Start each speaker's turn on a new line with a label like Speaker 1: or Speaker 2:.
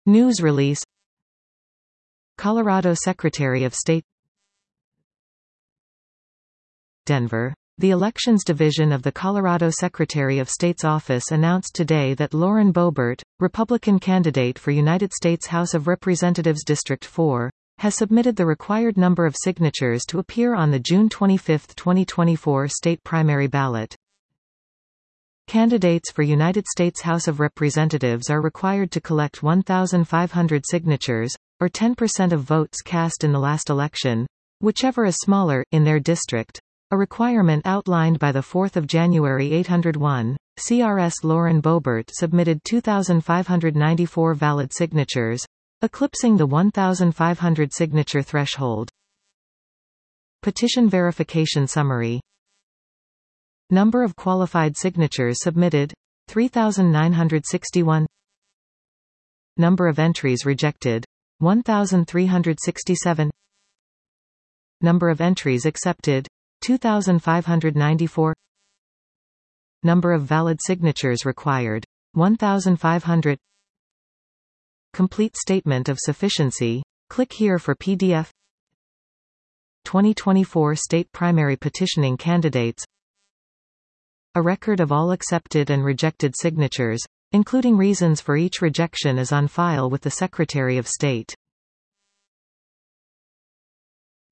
Speaker 1: News release. Colorado Secretary of State. Denver. The Elections Division of the Colorado Secretary of State's office announced today that Lauren Boebert, Republican candidate for United States House of Representatives District 4, has submitted the required number of signatures to appear on the June 25, 2024 state primary ballot. Candidates for United States House of Representatives are required to collect 1,500 signatures, or 10% of votes cast in the last election, whichever is smaller, in their district. A requirement outlined by the 4th of January 801, CRS Lauren Boebert submitted 2,594 valid signatures, eclipsing the 1,500 signature threshold. Petition verification summary. Number of qualified signatures submitted, 3,961. Number of entries rejected, 1,367. Number of entries accepted, 2,594. Number of valid signatures required, 1,500. Complete statement of sufficiency. Click here for PDF. 2024 state primary petitioning candidates. A record of all accepted and rejected signatures, including reasons for each rejection, is on file with the Secretary of State.